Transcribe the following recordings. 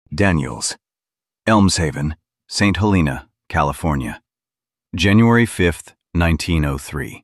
Daniels, Elmshaven, St. Helena, California, January 5th, 1903.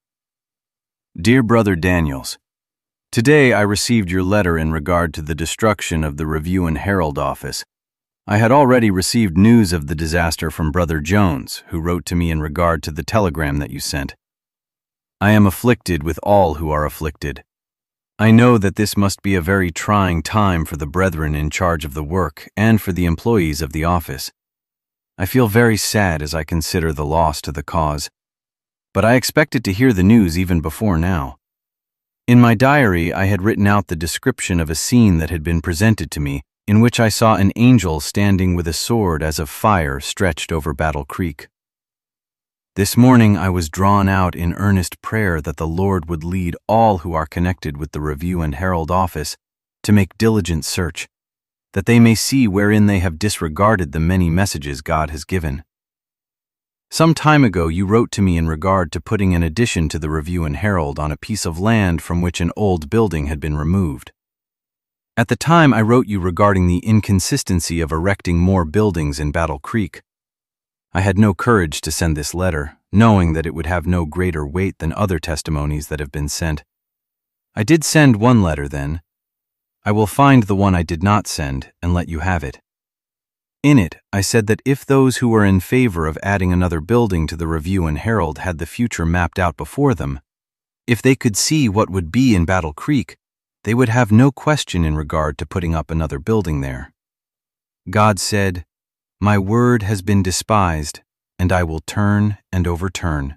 Dear Brother Daniels, today I received your letter in regard to the destruction of the Review and Herald office. I had already received news of the disaster from Brother Jones, who wrote to me in regard to the telegram that you sent. I am afflicted with all who are afflicted. I know that this must be a very trying time for the brethren in charge of the work and for the employees of the office. I feel very sad as I consider the loss to the cause, but I expected to hear the news even before now. In my diary, I had written out the description of a scene that had been presented to me, in which I saw an angel standing with a sword as of fire stretched over Battle Creek. This morning I was drawn out in earnest prayer that the Lord would lead all who are connected with the Review and Herald office to make diligent search, that they may see wherein they have disregarded the many messages God has given. Some time ago you wrote to me in regard to putting an addition to the Review and Herald on a piece of land from which an old building had been removed. At the time I wrote you regarding the inconsistency of erecting more buildings in Battle Creek. I had no courage to send this letter, knowing that it would have no greater weight than other testimonies that have been sent. I did send one letter then. I will find the one I did not send and let you have it. In it, I said that if those who were in favor of adding another building to the Review and Herald had the future mapped out before them, if they could see what would be in Battle Creek, they would have no question in regard to putting up another building there. God said, "My word has been despised, and I will turn and overturn."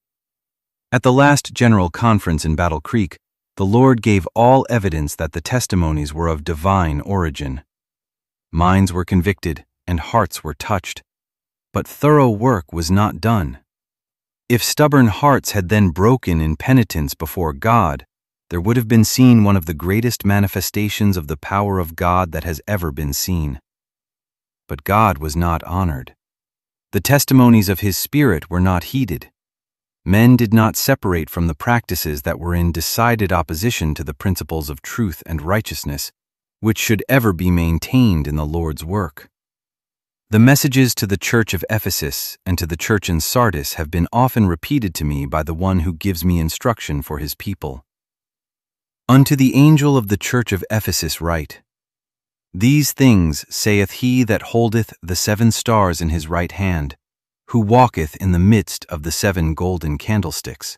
At the last General Conference in Battle Creek, the Lord gave all evidence that the testimonies were of divine origin. Minds were convicted and hearts were touched, but thorough work was not done. If stubborn hearts had then broken in penitence before God, there would have been seen one of the greatest manifestations of the power of God that has ever been seen. But God was not honored. The testimonies of His Spirit were not heeded. Men did not separate from the practices that were in decided opposition to the principles of truth and righteousness, which should ever be maintained in the Lord's work. The messages to the church of Ephesus and to the church in Sardis have been often repeated to me by the one who gives me instruction for his people. Unto the angel of the church of Ephesus write, These things saith he that holdeth the 7 stars in his right hand, who walketh in the midst of the 7 golden candlesticks.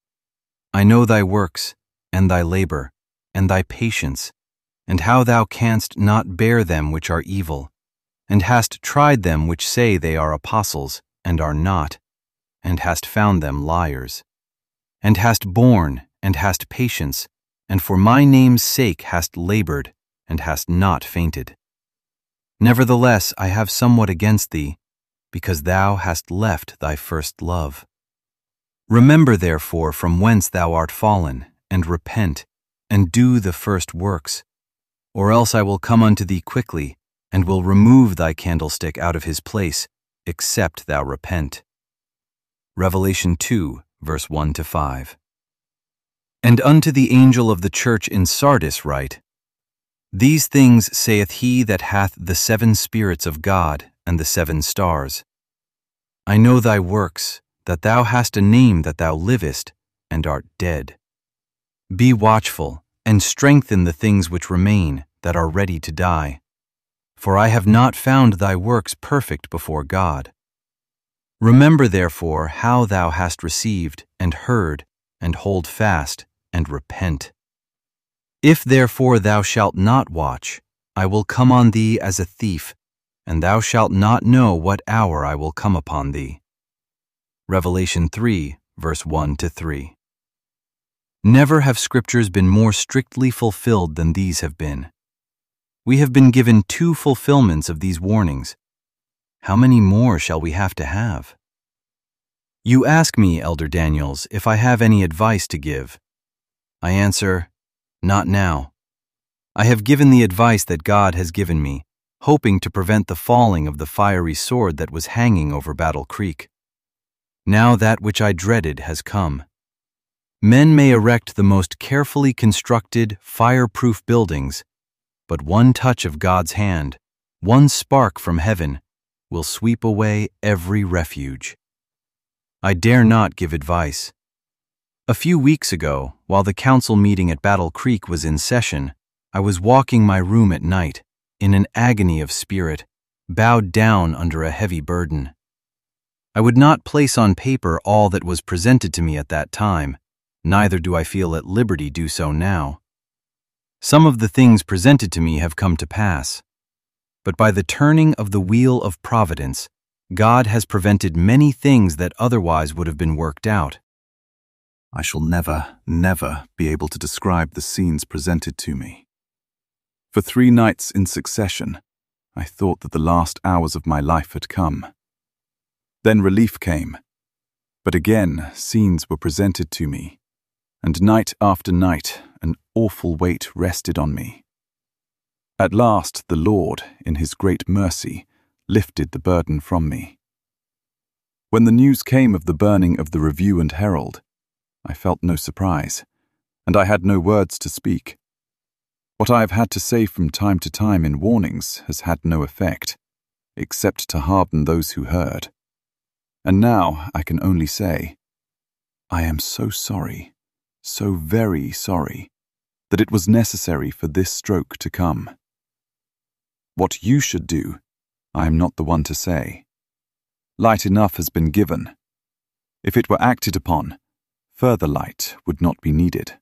I know thy works, and thy labor, and thy patience, and how thou canst not bear them which are evil, and hast tried them which say they are apostles, and are not, and hast found them liars, and hast borne, and hast patience, and for my name's sake hast labored, and hast not fainted. Nevertheless, I have somewhat against thee, because thou hast left thy first love. Remember therefore from whence thou art fallen, and repent, and do the first works, or else I will come unto thee quickly, and will remove thy candlestick out of his place, except thou repent. Revelation 2, verse 1-5. And unto the angel of the church in Sardis write, These things saith he that hath the 7 spirits of God and the 7 stars. I know thy works, that thou hast a name that thou livest, and art dead. Be watchful, and strengthen the things which remain, that are ready to die. For I have not found thy works perfect before God. Remember therefore how thou hast received, and heard, and hold fast, and repent. If therefore thou shalt not watch, I will come on thee as a thief, and thou shalt not know what hour I will come upon thee. Revelation 3, verse 1-3. Never have scriptures been more strictly fulfilled than these have been. We have been given 2 fulfillments of these warnings. How many more shall we have to have? You ask me, Elder Daniels, if I have any advice to give. I answer, not now. I have given the advice that God has given me, hoping to prevent the falling of the fiery sword that was hanging over Battle Creek. Now that which I dreaded has come. Men may erect the most carefully constructed, fire-proof buildings, but one touch of God's hand, one spark from heaven will sweep away every refuge. I dare not give advice. A few weeks ago, while the council meeting at Battle Creek was in session, I was walking my room at night, in an agony of spirit, bowed down under a heavy burden. I would not place on paper all that was presented to me at that time, neither do I feel at liberty do so now. Some of the things presented to me have come to pass, but by the turning of the wheel of providence, God has prevented many things that otherwise would have been worked out. I shall never be able to describe the scenes presented to me. For 3 nights in succession, I thought that the last hours of my life had come. Then relief came, but again scenes were presented to me, and night after night an awful weight rested on me. At last the Lord, in His great mercy, lifted the burden from me. When the news came of the burning of the Review and Herald, I felt no surprise, and I had no words to speak. What I have had to say from time to time in warnings has had no effect, except to harden those who heard. And now I can only say, I am so sorry, so very sorry, that it was necessary for this stroke to come. What you should do, I am not the one to say. Light enough has been given. If it were acted upon, further light would not be needed.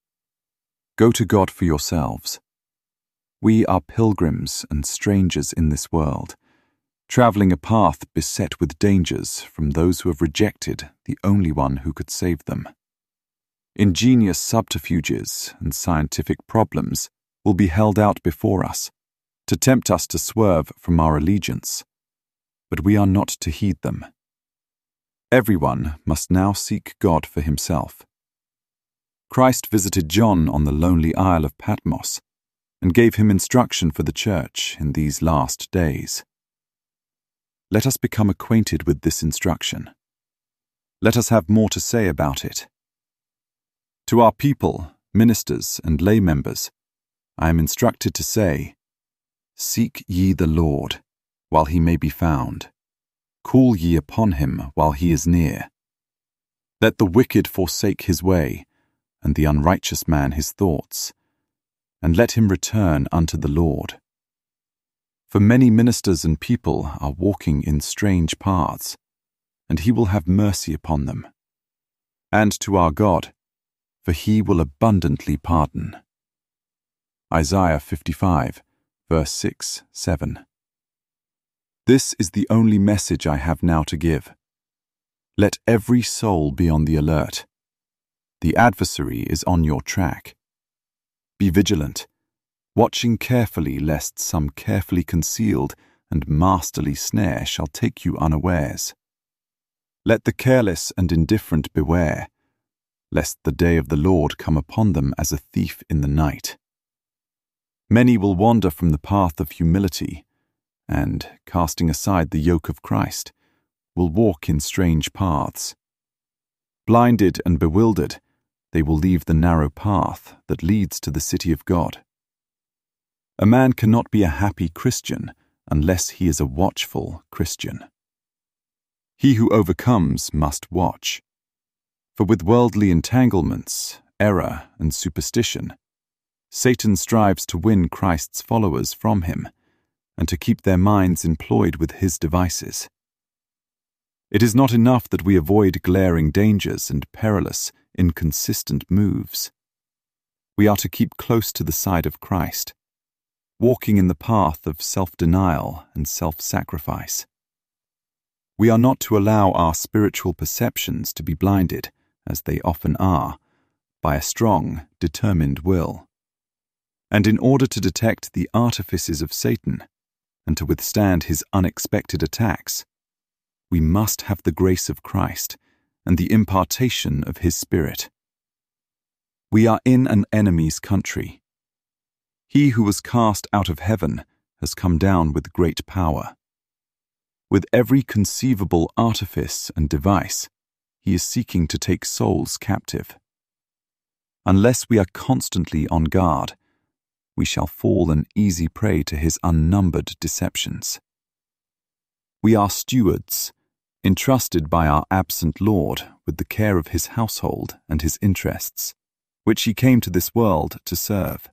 Go to God for yourselves. We are pilgrims and strangers in this world, traveling a path beset with dangers from those who have rejected the only one who could save them. Ingenious subterfuges and scientific problems will be held out before us to tempt us to swerve from our allegiance, but we are not to heed them. Everyone must now seek God for himself. Christ visited John on the lonely Isle of Patmos and gave him instruction for the church in these last days. Let us become acquainted with this instruction. Let us have more to say about it. To our people, ministers, and lay members, I am instructed to say, Seek ye the Lord, while he may be found. Call ye upon him while he is near. Let the wicked forsake his way, and the unrighteous man his thoughts, and let him return unto the Lord. For many ministers and people are walking in strange paths, and he will have mercy upon them. And to our God, for he will abundantly pardon. Isaiah 55, verse 6, 7. This is the only message I have now to give. Let every soul be on the alert. The adversary is on your track. Be vigilant, watching carefully lest some carefully concealed and masterly snare shall take you unawares. Let the careless and indifferent beware, lest the day of the Lord come upon them as a thief in the night. Many will wander from the path of humility, and, casting aside the yoke of Christ, will walk in strange paths. Blinded and bewildered, they will leave the narrow path that leads to the city of God. A man cannot be a happy Christian unless he is a watchful Christian. He who overcomes must watch. For with worldly entanglements, error, and superstition, Satan strives to win Christ's followers from him and to keep their minds employed with his devices. It is not enough that we avoid glaring dangers and perilous, inconsistent moves. We are to keep close to the side of Christ, walking in the path of self-denial and self-sacrifice. We are not to allow our spiritual perceptions to be blinded, as they often are, by a strong, determined will. And in order to detect the artifices of Satan and to withstand his unexpected attacks, we must have the grace of Christ and the impartation of his Spirit. We are in an enemy's country. He who was cast out of heaven has come down with great power. With every conceivable artifice and device, he is seeking to take souls captive. Unless we are constantly on guard, we shall fall an easy prey to his unnumbered deceptions. We are stewards, entrusted by our absent Lord with the care of his household and his interests, which he came to this world to serve.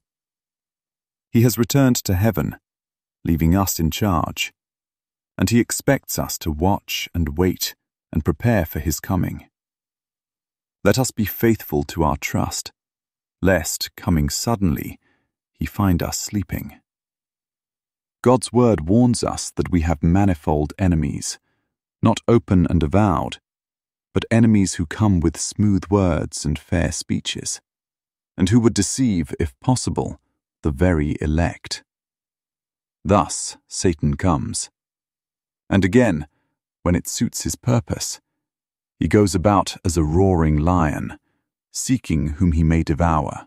He has returned to heaven, leaving us in charge, and he expects us to watch and wait and prepare for his coming. Let us be faithful to our trust, lest, coming suddenly, he find us sleeping. God's word warns us that we have manifold enemies, not open and avowed, but enemies who come with smooth words and fair speeches, and who would deceive, if possible, the very elect. Thus Satan comes. And again, when it suits his purpose, he goes about as a roaring lion, seeking whom he may devour.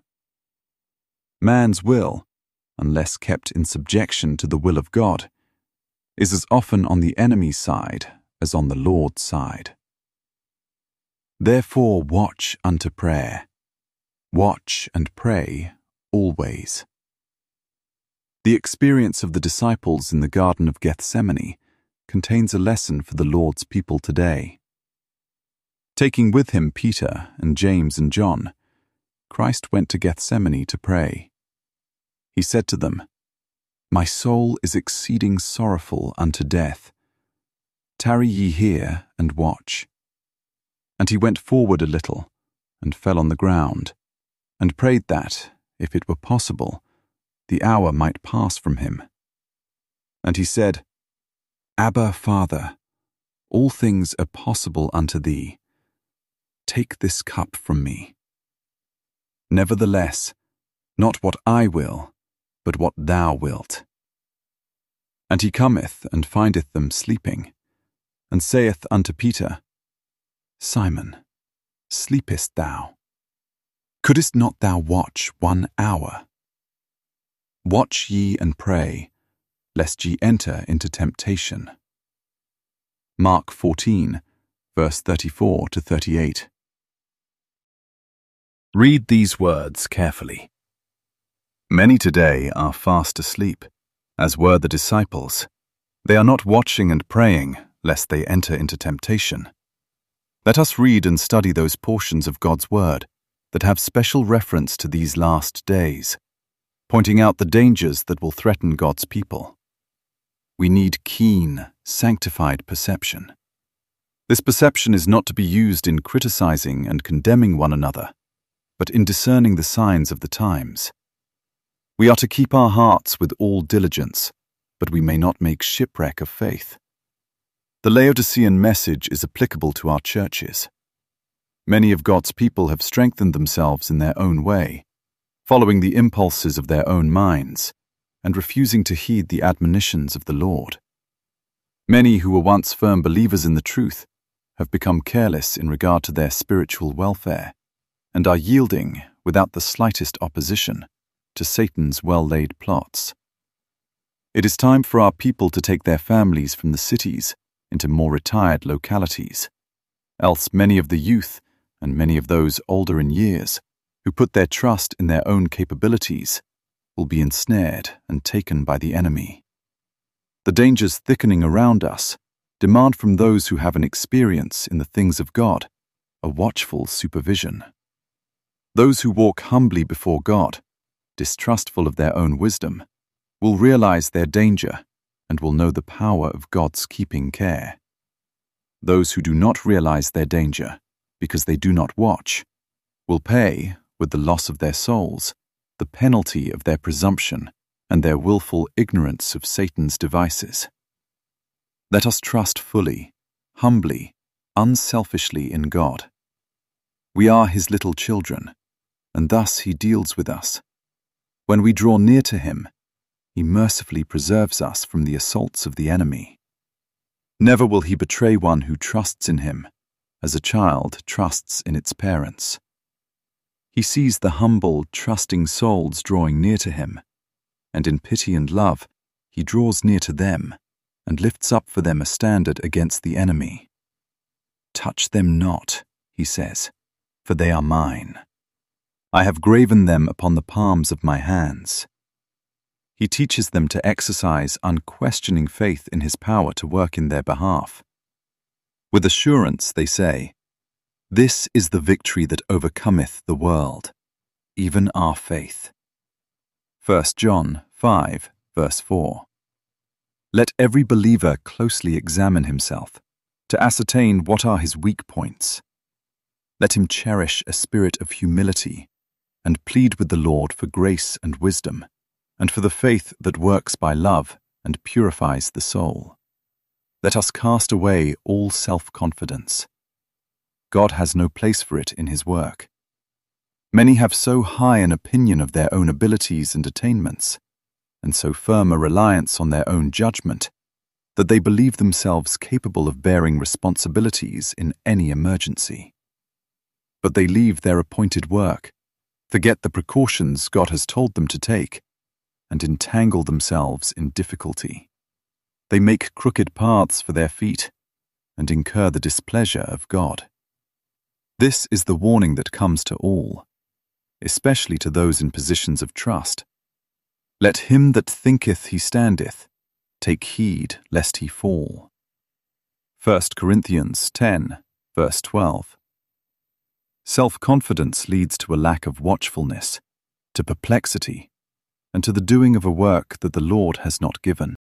Man's will, unless kept in subjection to the will of God, is as often on the enemy's side as on the Lord's side. Therefore watch unto prayer. Watch and pray always. The experience of the disciples in the Garden of Gethsemane contains a lesson for the Lord's people today. Taking with him Peter and James and John, Christ went to Gethsemane to pray. He said to them, "My soul is exceeding sorrowful unto death. Tarry ye here and watch." And he went forward a little, and fell on the ground, and prayed that, if it were possible, the hour might pass from him. And he said, "Abba, Father, all things are possible unto thee. Take this cup from me. Nevertheless, not what I will, but what thou wilt." And he cometh and findeth them sleeping, and saith unto Peter, "Simon, sleepest thou? Couldest not thou watch 1 hour? Watch ye and pray, lest ye enter into temptation." Mark 14, verse 34 to 38. Read these words carefully. Many today are fast asleep, as were the disciples. They are not watching and praying, lest they enter into temptation. Let us read and study those portions of God's Word that have special reference to these last days, pointing out the dangers that will threaten God's people. We need keen, sanctified perception. This perception is not to be used in criticizing and condemning one another, but in discerning the signs of the times. We are to keep our hearts with all diligence, but we may not make shipwreck of faith. The Laodicean message is applicable to our churches. Many of God's people have strengthened themselves in their own way, following the impulses of their own minds, and refusing to heed the admonitions of the Lord. Many who were once firm believers in the truth have become careless in regard to their spiritual welfare, and are yielding, without the slightest opposition, to Satan's well-laid plots. It is time for our people to take their families from the cities into more retired localities, else many of the youth and many of those older in years who put their trust in their own capabilities will be ensnared and taken by the enemy. The dangers thickening around us demand from those who have an experience in the things of God a watchful supervision. Those who walk humbly before God, distrustful of their own wisdom, will realize their danger and will know the power of God's keeping care. Those who do not realize their danger, because they do not watch, will pay, with the loss of their souls, the penalty of their presumption and their willful ignorance of Satan's devices. Let us trust fully, humbly, unselfishly in God. We are his little children, and thus he deals with us. When we draw near to him, he mercifully preserves us from the assaults of the enemy. Never will he betray one who trusts in him, as a child trusts in its parents. He sees the humble, trusting souls drawing near to him, and in pity and love he draws near to them and lifts up for them a standard against the enemy. "Touch them not," he says, "for they are mine. I have graven them upon the palms of my hands. He teaches them to exercise unquestioning faith in his power to work in their behalf. With assurance they say, "This is the victory that overcometh the world, even our faith." 1 John 5, verse 4. Let every believer closely examine himself to ascertain what are his weak points. Let him cherish a spirit of humility and plead with the Lord for grace and wisdom, and for the faith that works by love and purifies the soul. Let us cast away all self-confidence. God has no place for it in his work. Many have so high an opinion of their own abilities and attainments, and so firm a reliance on their own judgment, that they believe themselves capable of bearing responsibilities in any emergency. But they leave their appointed work, forget the precautions God has told them to take, and entangle themselves in difficulty. They make crooked paths for their feet, and incur the displeasure of God. This is the warning that comes to all, especially to those in positions of trust. Let him that thinketh he standeth take heed lest he fall. 1 Corinthians 10, verse 12. Self-confidence leads to a lack of watchfulness, to perplexity, and to the doing of a work that the Lord has not given.